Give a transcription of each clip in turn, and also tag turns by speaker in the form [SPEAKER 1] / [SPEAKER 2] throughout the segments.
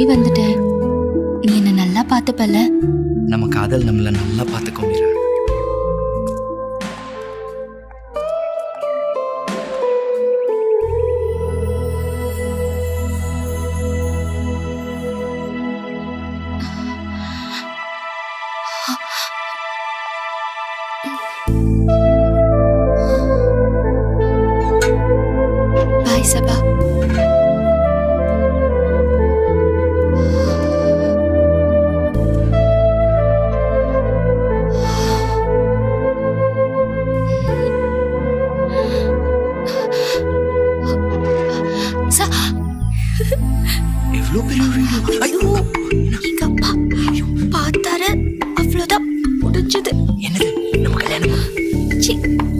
[SPEAKER 1] நம்பி வந்துட்டேன். நீ என்ன நல்லா பார்த்துப்பல.
[SPEAKER 2] நம்ம காதல் நம்மள நல்லா பார்த்துக்கோ மீரா.
[SPEAKER 1] பாய் சபா.
[SPEAKER 2] எவ்வளோ பெரிய வீடு.
[SPEAKER 1] ஐயோ, எங்க அப்பா பார்த்தாரு, அவ்வளவுதான் முடிஞ்சது.
[SPEAKER 2] என்னது நம்ம கல்யாணம்?
[SPEAKER 1] சி.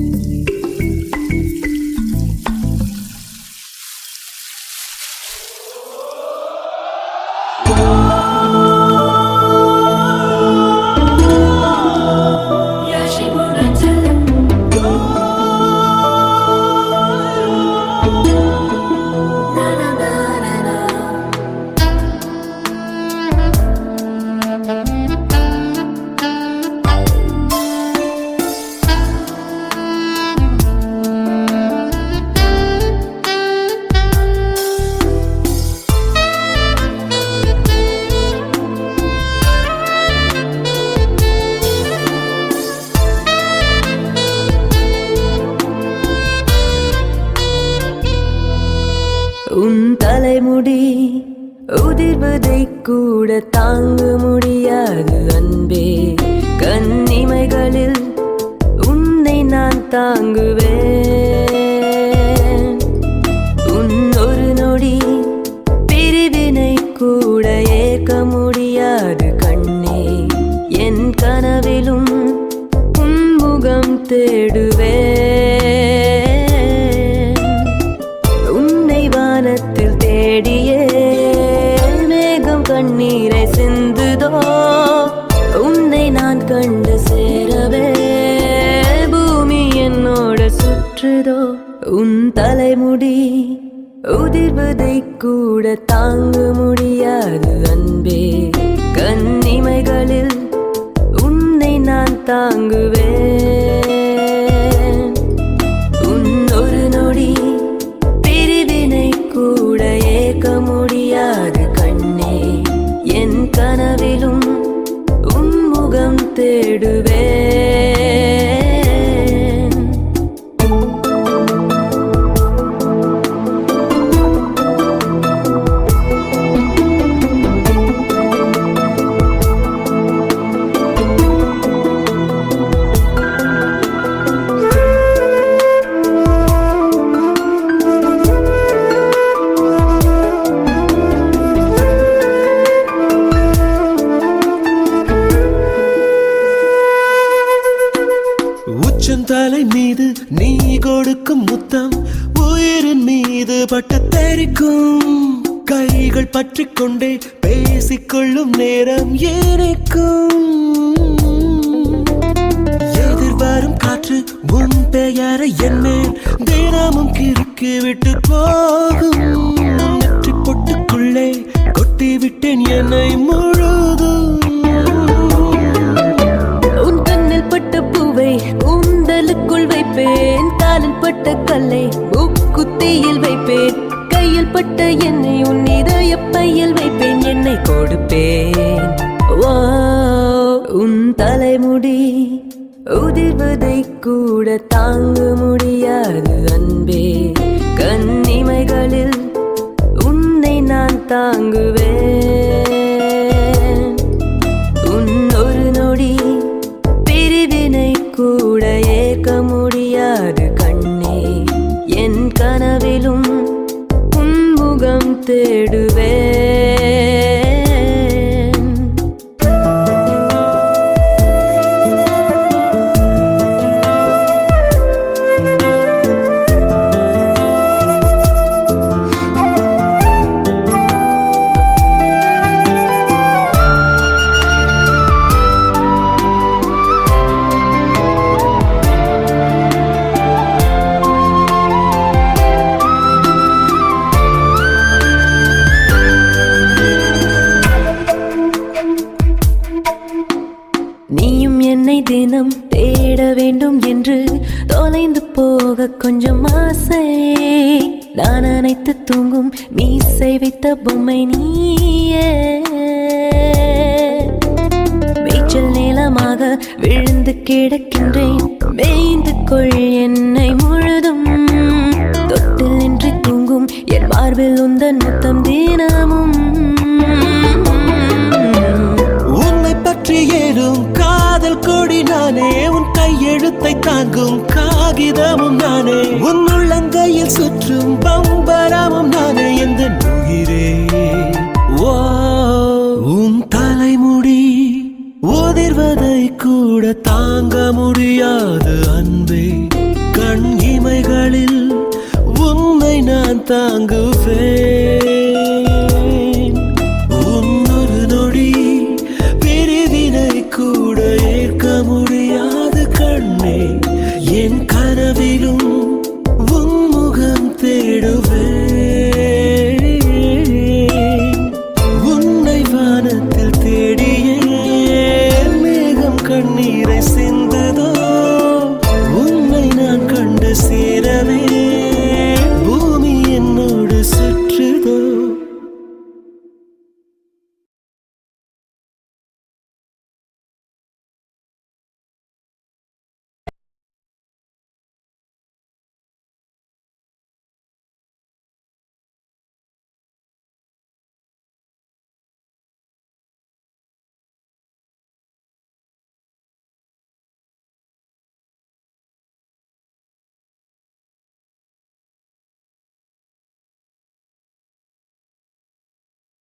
[SPEAKER 3] உன் தலைமுடி உதிர்வதை கூட தாங்க முடியாது அன்பே. கண்ணிமைகளில் உன்னை நான் தாங்குவேன். உன் ஒரு நொடி பிரிவினை கூட ஏற்க முடியாது கண்ணே. என் கனவிலும் உன் முகம் தேடுவேன். வானத்தில் தேடியே மேகம் கண்ணீரை சிந்துதோ. உன்னை நான் கண்டு சேரவே பூமி என்னோட சுற்றுதோ. உன் தலைமுடி உதிர்வதை கூட தாங்க முடியாது அன்பே. கண்ணிமைகளில் உன்னை நான் தாங்குவேன். உன் ஒரு நொடி கூட ஏற்க முடியாது கண்ணே. என் கனவிலும் உன் முகம் தேடுவேன்.
[SPEAKER 4] தலை மீது நீ கொடுக்கும் முத்தம் உயிரின் மீது பட்ட தெரிக்கும். கைகள் பற்றி கொண்டே பேசிக்கொள்ளும் நேரம் ஏனைக்கும். எதிர்வரும் காற்று உன் பெயரை என் மேல் தினமும் கிறுக்கி விட்டு போகும். நெற்றி பொட்டுக்குள்ளே கொட்டி விட்டேன் என்னை முழுதும்.
[SPEAKER 3] உன் கண்ணில் பட்ட பூவை கூந்தலுக்குள் வைப்பேன். காலில் பட்ட கல்லை மூக்குத்தியில் வைப்பேன். கையில் பட்ட என்னை உன் இதய பையில் வைப்பேன். என்னை கொடுப்பேன். உன் தலைமுடி உதிர்வதை கூட தாங்க முடியாது அன்பே. கண்ணிமைகளில் உன்னை நான் தாங்குவேன். உன் ஒரு நொடி பிரிவினை கூட ஏற்க முடியாது கண்ணே. என் கனவிலும் உன் முகம் தேடுவேன். நீயும் என்னை தினம் தேட வேண்டும் என்று தொலைந்து போக கொஞ்சம் ஆசை. நான் அனைத்து தூங்கும் மீசை வைத்த பொம்மை நீயே. மேய்ச்சல் நீளமாக விழுந்து கிடக்கின்றேன், மேய்ந்து கொள் என்னை முழுதும். தொட்டில் நின்று தூங்கும் என் மார்பில் உந்தன் முத்தம் தினமும்.
[SPEAKER 4] உன்னை பற்றி ஏறும் காதல் கொடி நானே, உன் கையெழுத்தை தாங்கும் காகிதமும் நானே, உன் உள்ளங்கையில் சுற்றும் பம்பரமும் நானே. எந்த உயிரே ஓ, உன் தலைமுடி உதிர்வதை கூட தாங்க முடியாது அன்பே. கண் இமைகளில் உன்னை நான் தாங்குவேன்.